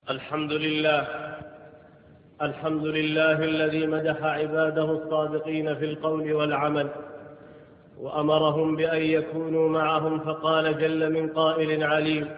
الحمد لله. الحمد لله الذي مدح عباده الصادقين في القول والعمل، وأمرهم بأن يكونوا معهم، فقال جل من قائل عليم: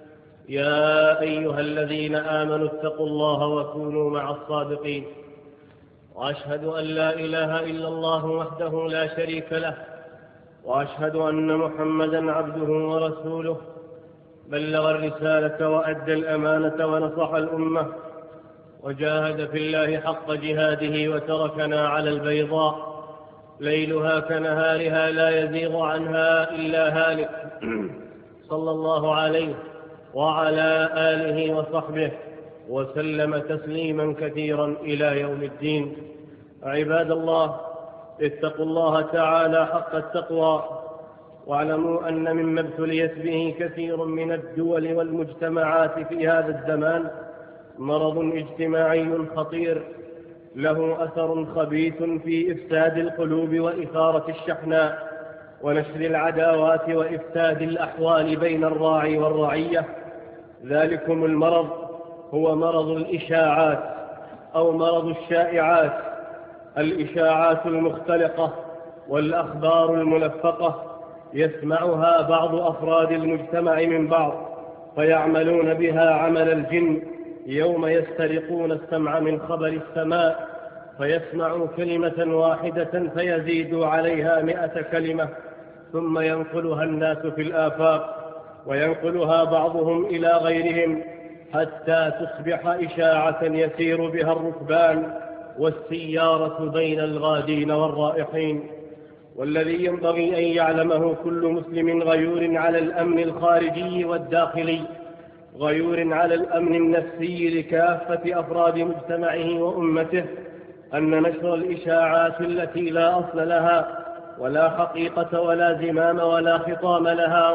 يا أيها الذين آمنوا اتقوا الله وكونوا مع الصادقين. وأشهد أن لا إله إلا الله وحده لا شريك له، وأشهد أن محمدا عبده ورسوله، بلغ الرسالة وأدى الأمانة ونصح الأمة، وجاهد في الله حق جهاده، وتركنا على البيضاء ليلها كنهارها لا يزيغ عنها إلا هالك. صلى الله عليه وعلى آله وصحبه وسلم تسليما كثيرا إلى يوم الدين. عباد الله، اتقوا الله تعالى حق التقوى، واعلموا أن مما ابتليت به كثير من الدول والمجتمعات في هذا الزمان مرض اجتماعي خطير له أثر خبيث في إفساد القلوب وإثارة الشحناء ونشر العداوات وإفساد الأحوال بين الراعي والرعية. ذلكم المرض هو مرض الإشاعات أو مرض الشائعات، الإشاعات المختلقة والأخبار الملفقة يسمعها بعض أفراد المجتمع من بعض، فيعملون بها عمل الجن يوم يسترقون السمع من خبر السماء، فيسمعوا كلمة واحدة فيزيدوا عليها 100 كلمة، ثم ينقلها الناس في الآفاق، وينقلها بعضهم إلى غيرهم، حتى تصبح إشاعة يسير بها الركبان والسيارة بين الغادين والرائحين. والذي ينبغي أن يعلمه كل مسلم غيور على الأمن الخارجي والداخلي، غيور على الأمن النفسي لكافة أفراد مجتمعه وأمته، أن نشر الإشاعات التي لا أصل لها ولا حقيقة ولا زمام ولا خطام لها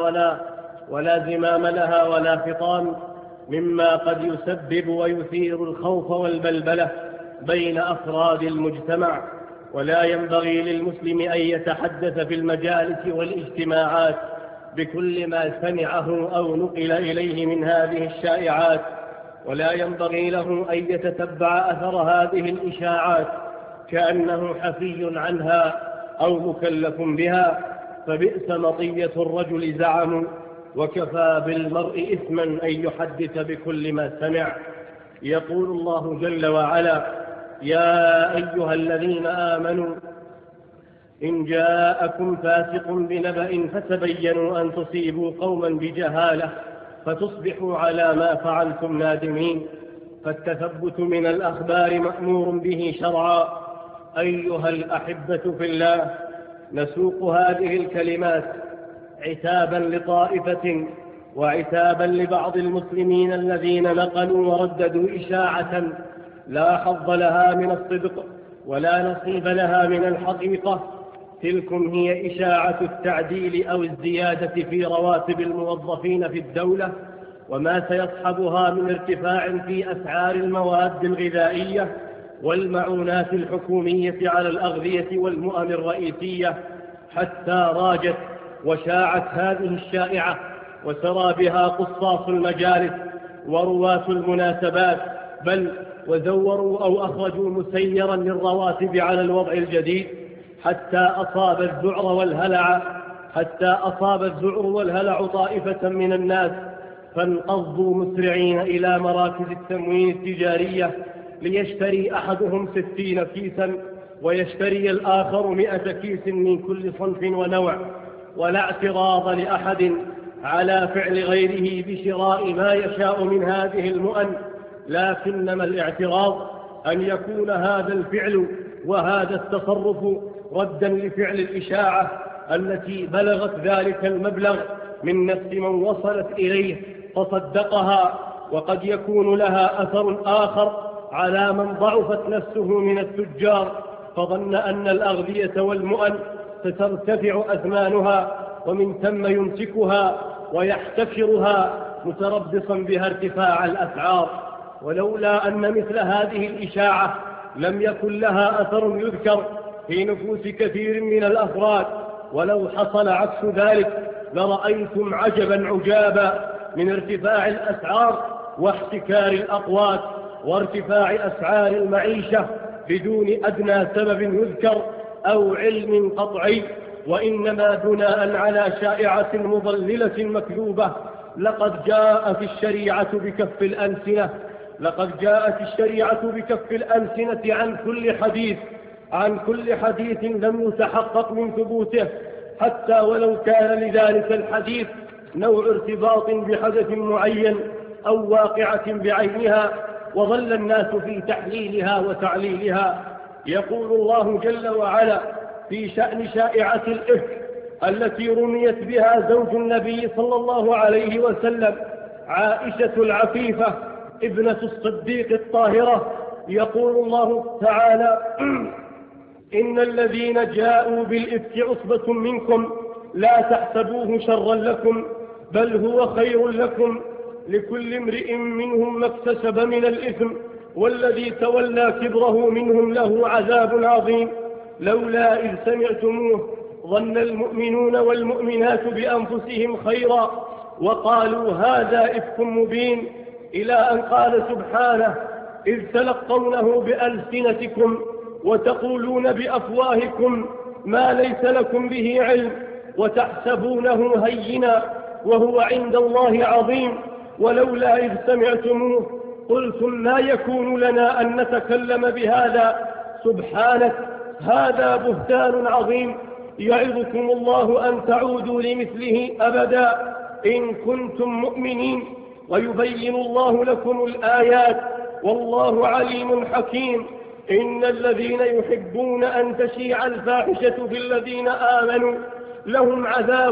ولا خطام، مما قد يسبب ويثير الخوف والبلبلة بين أفراد المجتمع. ولا ينبغي للمسلم أن يتحدث في المجالس والاجتماعات بكل ما سمعه أو نقل إليه من هذه الشائعات، ولا ينبغي له أن يتتبع أثر هذه الإشاعات كأنه حفي عنها أو مكلف بها، فبئس مطية الرجل زعم، وكفى بالمرء إثما أن يحدث بكل ما سمع. يقول الله جل وعلا: يا أيها الذين آمنوا إن جاءكم فاسق بنبأ فتبينوا أن تصيبوا قوما بجهالة فتصبحوا على ما فعلتم نادمين. فالتثبت من الأخبار مأمور به شرعا. أيها الأحبة في الله، نسوق هذه الكلمات عتابا لطائفة وعتابا لبعض المسلمين الذين نقلوا ورددوا إشاعة لا حظ لها من الصدق ولا نصيب لها من الحقيقة. تلكم هي إشاعة التعديل أو الزيادة في رواتب الموظفين في الدولة، وما سيصحبها من ارتفاع في أسعار المواد الغذائية والمعونات الحكومية على الأغذية والمؤن الرئيسية، حتى راجت وشاعت هذه الشائعة وسرى بها قصاص المجالس ورواة المناسبات، بل وزوروا أو أخرجوا مسيرا للرواتب على الوضع الجديد، حتى أصاب الذعر والهلع طائفة من الناس، فانقضوا مسرعين إلى مراكز التموين التجارية ليشتري أحدهم 60 كيسا ويشتري الآخر 100 كيس من كل صنف ونوع. ولا اعتراض لأحد على فعل غيره بشراء ما يشاء من هذه المؤن، لكنما الاعتراض أن يكون هذا الفعل وهذا التصرف ردا لفعل الإشاعة التي بلغت ذلك المبلغ من نفس من وصلت إليه فصدقها، وقد يكون لها أثر آخر على من ضعفت نفسه من التجار فظن أن الأغذية والمؤن سترتفع أثمانها، ومن ثم يمسكها ويحتكرها متربصا بها ارتفاع الأسعار. ولولا أن مثل هذه الإشاعة لم يكن لها أثر يذكر في نفوس كثير من الأفراد، ولو حصل عكس ذلك لرأيتم عجبا عجابا من ارتفاع الأسعار واحتكار الأقوات وارتفاع أسعار المعيشة بدون أدنى سبب يذكر أو علم قطعي، وإنما بناء على شائعة مضللة مكذوبة. لقد جاءت الشريعة بكف الألسنة عن كل حديث لم يتحقق من ثبوته، حتى ولو كان لذلك الحديث نوع ارتباط بحدث معين أو واقعة بعينها، وظل الناس في تحليلها وتعليلها. يقول الله جل وعلا في شأن شائعة الإفك التي رميت بها زوج النبي صلى الله عليه وسلم عائشة العفيفة ابنة الصديق الطاهرة، يقول الله تعالى: إن الذين جاءوا بالإفك عصبة منكم لا تحسبوه شرا لكم بل هو خير لكم، لكل امرئ منهم ما اكتسب من الإثم والذي تولى كبره منهم له عذاب عظيم. لولا إذ سمعتموه ظن المؤمنون والمؤمنات بأنفسهم خيرا وقالوا هذا إفك مبين، إلى أن قال سبحانه: إذ تلقونه بألسنتكم وتقولون بأفواهكم ما ليس لكم به علم وتحسبونه هينا وهو عند الله عظيم، ولولا إذ سمعتموه قلتم ما يكون لنا أن نتكلم بهذا سبحانك هذا بهتان عظيم، يعظكم الله أن تعودوا لمثله أبدا إن كنتم مؤمنين، ويبين الله لكم الآيات والله عليم حكيم. إن الذين يحبون أن تشيع الفاحشة في الذين آمنوا لهم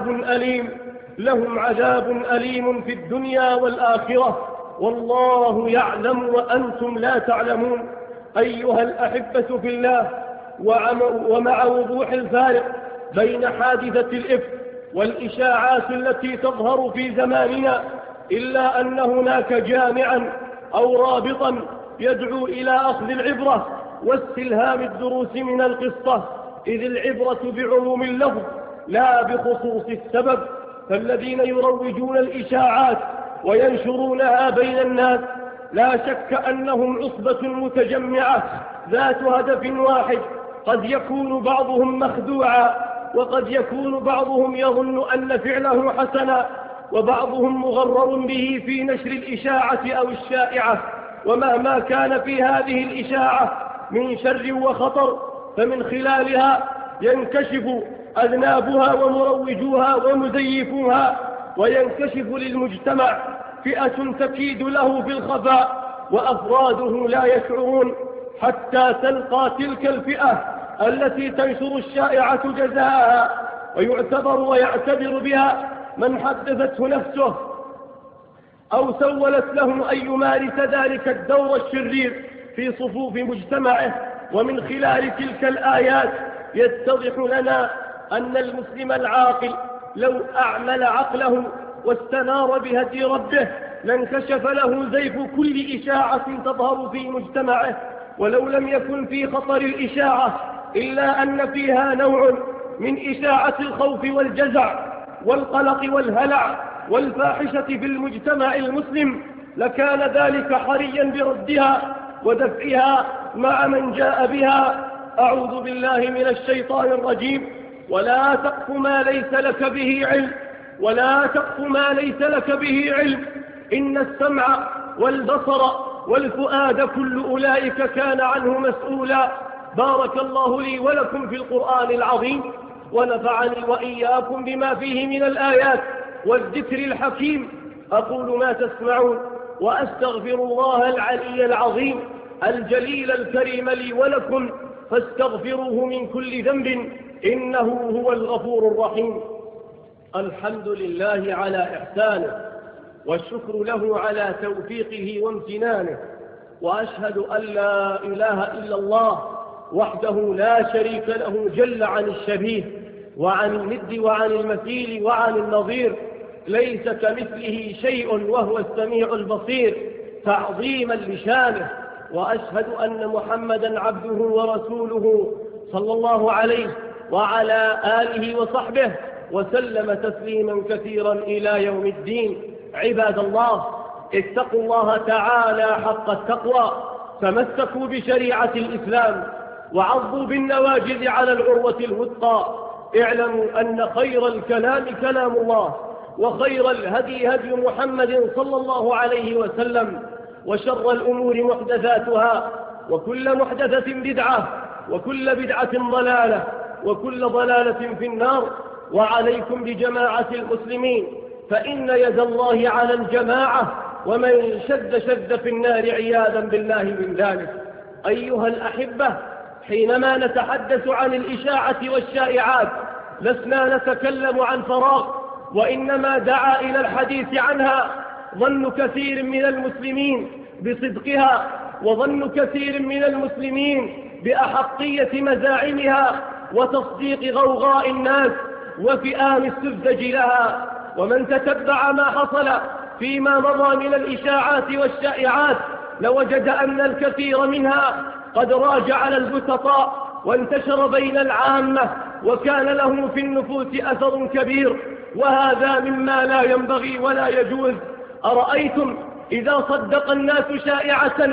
عذاب أليم في الدنيا والآخرة والله يعلم وأنتم لا تعلمون. أيها الأحبة في الله، ومع وضوح الفارق بين حادثة الإفك والإشاعات التي تظهر في زماننا، إلا أن هناك جامعا أو رابطا يدعو إلى أخذ العبرة واستلهام الدروس من القصة، إذ العبرة بعموم اللفظ لا بخصوص السبب. فالذين يروجون الإشاعات وينشرونها بين الناس لا شك أنهم عصبة متجمعة ذات هدف واحد، قد يكون بعضهم مخدوعا وقد يكون بعضهم يظن أن فعله حسنا، وبعضهم مغرر به في نشر الإشاعة أو الشائعة. ومهما كان في هذه الإشاعة من شر وخطر فمن خلالها ينكشف أذنابها ومروجوها ومزيفوها، وينكشف للمجتمع فئة تكيد له في الخفاء وأفراده لا يشعرون، حتى تلقى تلك الفئة التي تنشر الشائعة جزاءها، ويعتبر بها من حدثته نفسه أو سولت له أن يمارس ذلك الدور الشرير في صفوف مجتمعه. ومن خلال تلك الآيات يتضح لنا أن المسلم العاقل لو أعمل عقله واستنار بهدي ربه لانكشف له زيف كل إشاعة تظهر في مجتمعه، ولو لم يكن في خطر الإشاعة إلا أن فيها نوع من إشاعة الخوف والجزع والقلق والهلع والفاحشة في المجتمع المسلم، لكان ذلك حريا بردها ودفعها مع من جاء بها. أعوذ بالله من الشيطان الرجيم. ولا تقف ما ليس لك به علم إن السمع والبصر والفؤاد كل أولئك كان عنه مسؤولا. بارك الله لي ولكم في القرآن العظيم، ونفعني وإياكم بما فيه من الآيات والذكر الحكيم. أقول ما تسمعون وأستغفر الله العلي العظيم الجليل الكريم لي ولكم، فاستغفروه من كل ذنب إنه هو الغفور الرحيم. الحمد لله على إحسانه، والشكر له على توفيقه وامتنانه، وأشهد أن لا إله إلا الله وحده لا شريك له جل عن الشبيه وعن الند وعن المثيل وعن النظير، ليس كمثله شيء وهو السميع البصير تعظيما لشانه. وأشهد أن محمدا عبده ورسوله صلى الله عليه وعلى آله وصحبه وسلم تسليما كثيرا إلى يوم الدين. عباد الله، اتقوا الله تعالى حق التقوى، تمسكوا بشريعة الإسلام وعضوا بالنواجذ على العروة الوثقى. اعلموا أن خير الكلام كلام الله، وخير الهدي هدي محمد صلى الله عليه وسلم، وشر الأمور محدثاتها، وكل محدثة بدعة، وكل بدعة ضلالة، وكل ضلالة في النار. وعليكم بجماعة المسلمين، فإن يد الله على الجماعة، ومن شد في النار عياذا بالله من ذلك. أيها الأحبة، حينما نتحدث عن الإشاعة والشائعات لسنا نتكلم عن فراغ، وإنما دعا إلى الحديث عنها ظن كثير من المسلمين بصدقها، وظن كثير من المسلمين بأحقية مزاعمها، وتصديق غوغاء الناس وفئام السذج لها. ومن تتبع ما حصل فيما مضى من الإشاعات والشائعات لوجد أن الكثير منها قد راج على البسطاء وانتشر بين العامة، وكان له في النفوس أثر كبير، وهذا مما لا ينبغي ولا يجوز. أرأيتم إذا صدق الناس شائعة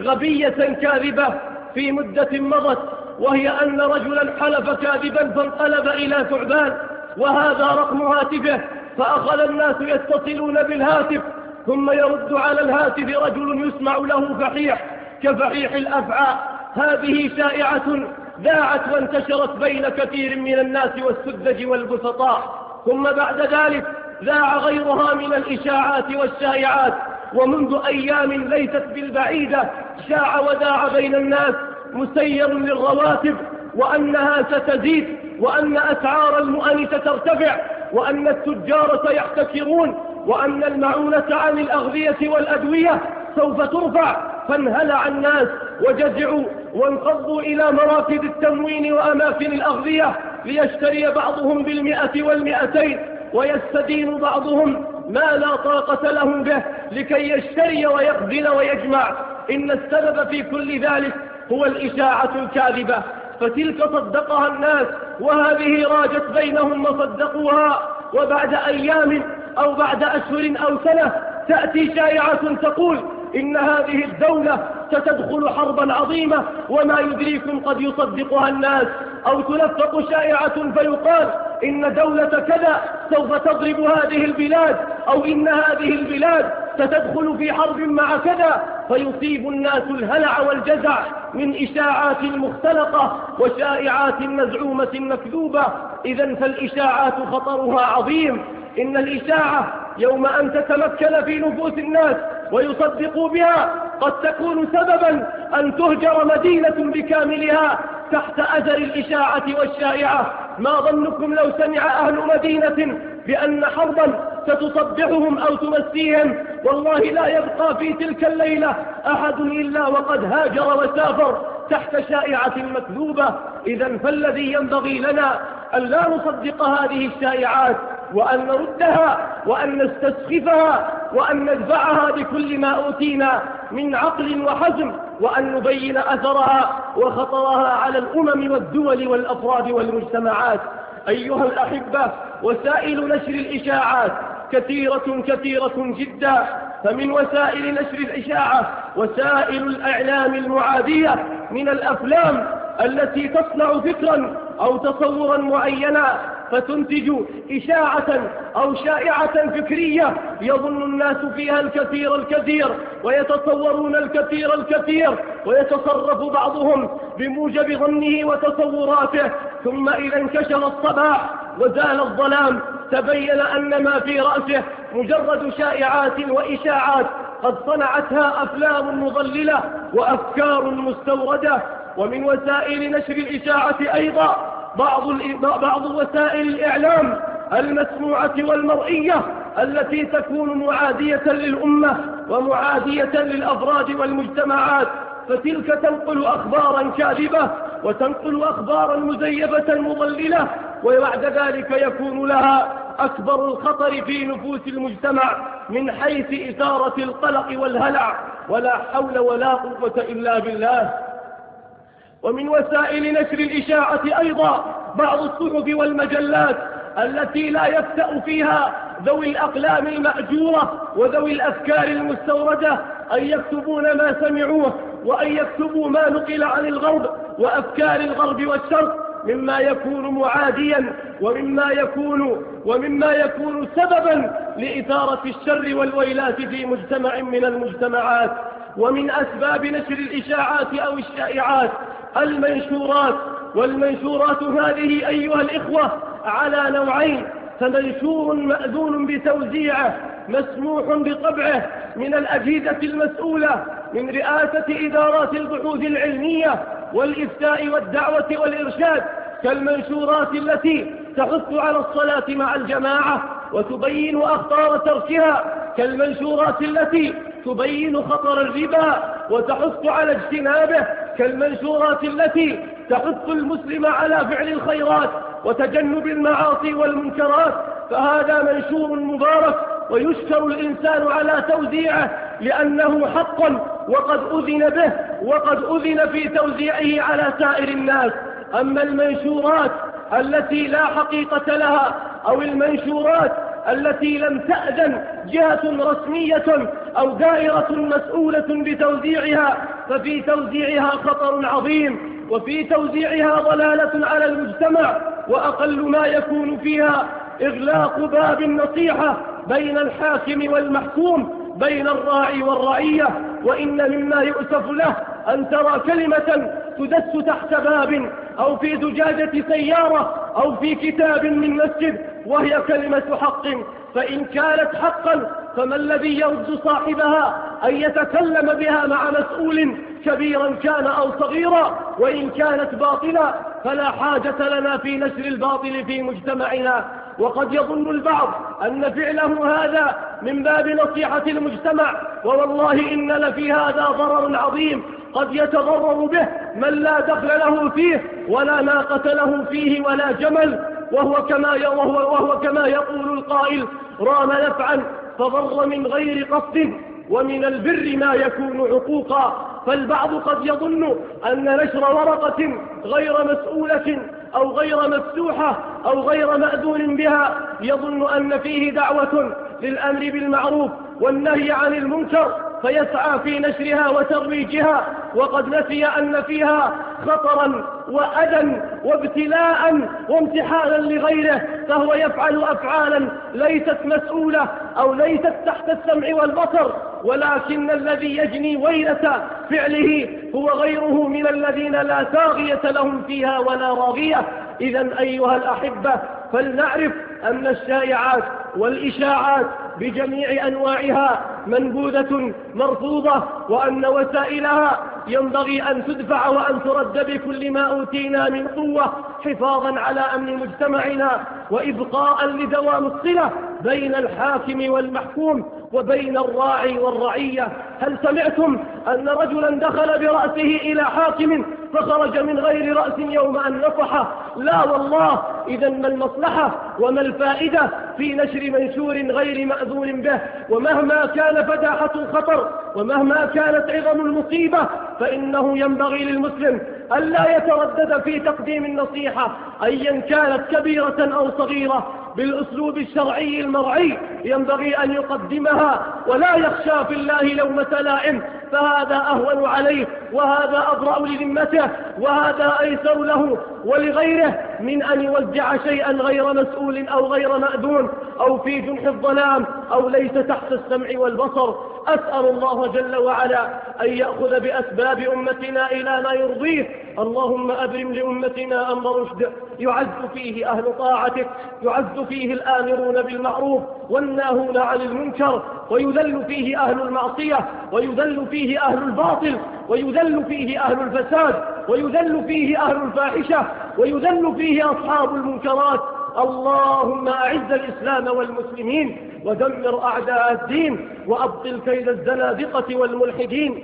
غبية كاذبة في مدة مضت، وهي أن رجلا حلف كاذبا فانقلب إلى ثعبان، وهذا رقم هاتفه، فأخذ الناس يتصلون بالهاتف، ثم يرد على الهاتف رجل يسمع له فحيح كفحيح الأفعى. هذه شائعة ذاعت وانتشرت بين كثير من الناس والسذج والبسطاء، ثم بعد ذلك ذاع غيرها من الإشاعات والشائعات. ومنذ أيام ليست بالبعيدة شاع وذاع بين الناس مسير للرواتب، وأنها ستزيد، وأن أسعار المؤن سترتفع، وأن التجار سيحتكرون، وأن المعونة عن الأغذية والأدوية سوف ترفع. فانهلع الناس وجزعوا وانقضوا إلى مراكز التموين وأماكن الأغذية ليشتري بعضهم بالمئة والمئتين، ويستدين بعضهم ما لا طاقة لهم به لكي يشتري ويخزن ويجمع. إن السبب في كل ذلك هو الإشاعة الكاذبة، فتلك صدقها الناس، وهذه راجت بينهم وصدقوها، وبعد أيام أو بعد أشهر أو سنة تأتي شائعة تقول إن هذه الدولة ستدخل حربا عظيمة، وما يدريكم قد يصدقها الناس. أو تلفق شائعة فيقال إن دولة كذا سوف تضرب هذه البلاد، أو إن هذه البلاد ستدخل في حرب مع كذا، فيصيب الناس الهلع والجزع من إشاعات مختلقة وشائعات مزعومة مكذوبة. إذن فالإشاعات خطرها عظيم. إن الإشاعة يوم أن تتمكن في نفوس الناس ويصدقوا بها قد تكون سببا أن تهجر مدينة بكاملها تحت أثر الإشاعة والشائعة. ما ظنكم لو سمع أهل مدينة بأن حربا ستصبحهم أو تمسيهم؟ والله لا يبقى في تلك الليلة أحد إلا وقد هاجر وسافر تحت شائعة مكذوبة. إذن فالذي ينبغي لنا أن لا نصدق هذه الشائعات، وأن نردها، وأن نستسخفها، وأن ندفعها بكل ما أوتينا من عقل وحزم، وأن نبين أثرها وخطرها على الأمم والدول والأفراد والمجتمعات. أيها الأحبة، وسائل نشر الإشاعات كثيرة جدا. فمن وسائل نشر الإشاعة وسائل الإعلام المعادية من الأفلام التي تصنع فكرا أو تصورا معينا فتنتج إشاعة أو شائعة فكرية يظن الناس فيها الكثير ويتصورون الكثير ويتصرف بعضهم بموجب ظنه وتصوراته. ثم إذا انكشف الصباح وزال الظلام تبين أن ما في رأسه مجرد شائعات وإشاعات قد صنعتها أفلام مضللة وأفكار مستوردة. ومن وسائل نشر الإشاعة أيضا بعض وسائل الإعلام المسموعة والمرئية التي تكون معادية للأمة ومعادية للأفراد والمجتمعات، فتلك تنقل أخبارا كاذبة وتنقل أخبارا مزيفة مضللة، وبعد ذلك يكون لها أكبر الخطر في نفوس المجتمع من حيث إثارة القلق والهلع، ولا حول ولا قوة إلا بالله. ومن وسائل نشر الإشاعة أيضا بعض الصحف والمجلات التي لا يفتأ فيها ذوي الأقلام المأجورة وذوي الأفكار المستوردة أن يكتبون ما سمعوه، وأن يكتبوا ما نقل عن الغرب وأفكار الغرب والشرق مما يكون معاديا ومما يكون سببا لإثارة الشر والويلات في مجتمع من المجتمعات. ومن أسباب نشر الإشاعات أو الشائعات المنشورات، والمنشورات هذه أيها الإخوة على نوعين: فمنشور مأذون بتوزيعه مسموح بطبعه من الأجهزة المسؤولة من رئاسة إدارات البحوث العلمية والإفتاء والدعوة والإرشاد، كالمنشورات التي تحث على الصلاة مع الجماعة وتبين أخطار تركها، كالمنشورات التي تبين خطر الربا وتحث على اجتنابه، كالمنشورات التي تحث المسلم على فعل الخيرات وتجنب المعاصي والمنكرات. فهذا منشور مبارك ويشكر الإنسان على توزيعه لأنه حق وقد أذن به، وقد أذن في توزيعه على سائر الناس. أما المنشورات التي لا حقيقة لها أو المنشورات التي لم تأذن جهة رسمية أو دائرة مسؤولة بتوزيعها، ففي توزيعها خطر عظيم، وفي توزيعها ضلالة على المجتمع، وأقل ما يكون فيها إغلاق باب النصيحة بين الحاكم والمحكوم، بين الراعي والرعية. وإن مما يؤسف له أن ترى كلمة تدس تحت باب أو في زجاجة سيارة أو في كتاب من مسجد وهي كلمة حق، فإن كانت حقا فما الذي يرد صاحبها أن يتكلم بها مع مسؤول كبيرا كان أو صغيرا؟ وإن كانت باطلا فلا حاجة لنا في نشر الباطل في مجتمعنا. وقد يظن البعض أن فعله هذا من باب نصيحة المجتمع، ووالله إن لفي هذا ضرر عظيم قد يتضرر به من لا دخل له فيه ولا ناقة له فيه ولا جمل، وهو كما يقول القائل: رام نفعا فضر من غير قصد، ومن البر ما يكون عقوقا. فالبعض قد يظن أن نشر ورقة غير مسؤولة أو غير مفتوحة أو غير مأذون بها يظن أن فيه دعوة للأمر بالمعروف والنهي عن المنكر، فيسعى في نشرها وترويجها، وقد نسي أن فيها خطرا وأذى وابتلاء وامتحانا لغيره، فهو يفعل أفعالا ليست مسؤولة أو ليست تحت السمع والبصر، ولكن الذي يجني ويلة فعله هو غيره من الذين لا طاغية لهم فيها ولا راغية. إذن أيها الأحبة، فلنعرف أن الشائعات والإشاعات بجميع أنواعها منبوذة مرفوضة، وأن وسائلها ينبغي أن تدفع وأن ترد بكل ما أوتينا من قوة، حفاظا على أمن مجتمعنا وإبقاء لدوام الصلة بين الحاكم والمحكوم وبين الراعي والرعية. هل سمعتم أن رجلا دخل برأسه إلى حاكم فخرج من غير رأس يوم أن نصحه؟ لا والله. إذن ما المصلحة وما الفائدة في نشر منشور غير مأذون به؟ ومهما كان فداحة الخطر ومهما كانت عظم المصيبة فإنه ينبغي للمسلم ألا يتردد في تقديم النصيحة أيا كانت كبيرة أو صغيرة بالأسلوب الشرعي المرعي، ينبغي أن يقدمها ولا يخشى في الله لومة لائم، فهذا أهون عليه وهذا أبرأ لذمته وهذا أيسر له ولغيره من أن يوزع شيئا غير مسؤول أو غير مأذون أو في جنح الظلام أو ليس تحت السمع والبصر. أسأل الله جل وعلا أن يأخذ بأسباب أمتنا إلى ما يرضيه. اللهم أبرم لأمتنا أمر رشد يعز فيه أهل طاعتك، يعز فيه الآمرون بالمعروف والناهون عن المنكر، ويذل فيه أهل المعصية، ويذل فيه أهل الباطل، ويذل فيه أهل الفساد، ويذل فيه أهل الفاحشة، ويذل فيه أصحاب المنكرات. اللهم أعز الإسلام والمسلمين ودمر أعداء الدين وأبطل كيد الزنادقة والملحدين.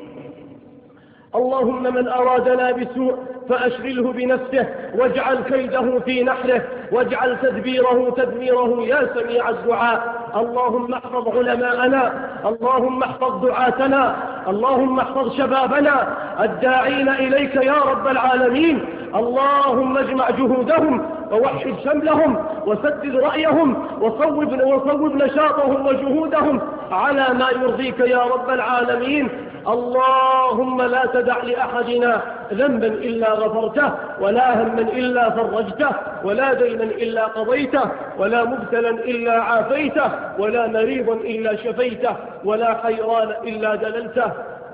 اللهم من أرادنا بسوء فأشغله بنفسه واجعل كيده في نحره واجعل تدبيره تدميره يا سميع الدعاء. اللهم احفظ علماءنا، اللهم احفظ دعاتنا، اللهم احفظ شبابنا الداعين إليك يا رب العالمين. اللهم اجمع جهودهم ووحد شملهم وسدد رأيهم وصوب نشاطهم وجهودهم على ما يرضيك يا رب العالمين. اللهم لا تدع لأحدنا ذنبا إلا غفرته، ولا هما إلا فرجته، ولا دينا إلا قضيته، ولا مبتلا إلا عافيته، ولا مريضا إلا شفيته، ولا حيران إلا دللته،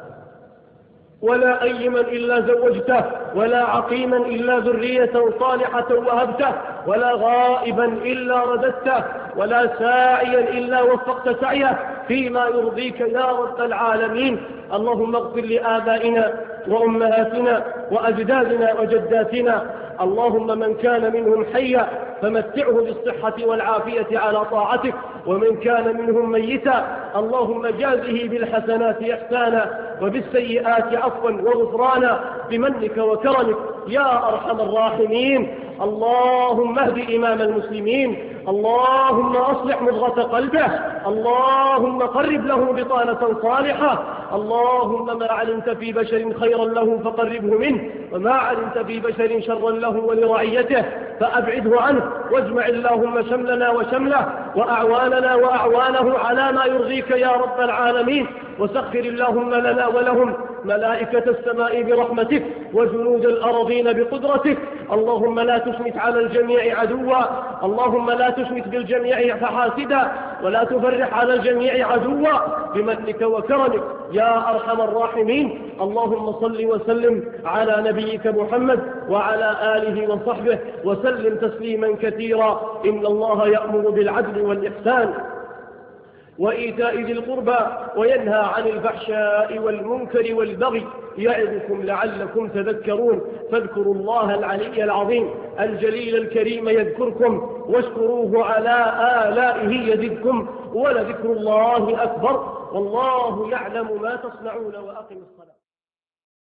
ولا أيما إلا زوجته، ولا عقيما إلا ذرية صالحة وهبته، ولا غائبا إلا رددته، ولا ساعيا إلا وفقت سعيه فيما يرضيك يا رب العالمين. اللهم اغفر لآبائنا وأمهاتنا وأجدادنا وجداتنا، اللهم من كان منهم حيا فمتعه بالصحة والعافية على طاعتك، ومن كان منهم ميتا اللهم جازه بالحسنات إحسانا وبالسيئات عفوا وغفرانا بمنك وكرمك يا أرحم الراحمين. اللهم اهد إمام المسلمين، اللهم أصلح مضغة قلبه، اللهم قرب له بطانة صالحة، اللهم ما علمت في بشر خيرا له فقربه منه، وما علمت في بشر شرا له ولرعيته فأبعده عنه، واجمع اللهم شملنا وشمله وأعواننا وأعوانه على ما يرضيك يا رب العالمين. وسخر اللهم لنا ولهم ملائكة السماء برحمتك وجنود الأرضين بقدرتك. اللهم لا تشمت على الجميع عدوا، اللهم لا تشمت بالجميع فحاسدا، ولا تفرح على الجميع عدوا بمنك وكرمك يا أرحم الراحمين. اللهم صل وسلم على نبيك محمد وعلى آله وصحبه وسلم تسليما كثيرا. إن الله يأمر بالعدل والإحسان وإيتاء ذي القربى وينهى عن الفحشاء والمنكر والبغي يعظكم لعلكم تذكرون. فاذكروا الله العلي العظيم الجليل الكريم يذكركم، واشكروه على آلائه يزدكم، ولذكر الله أكبر، والله يعلم ما تصنعون. وأقم الصلاة.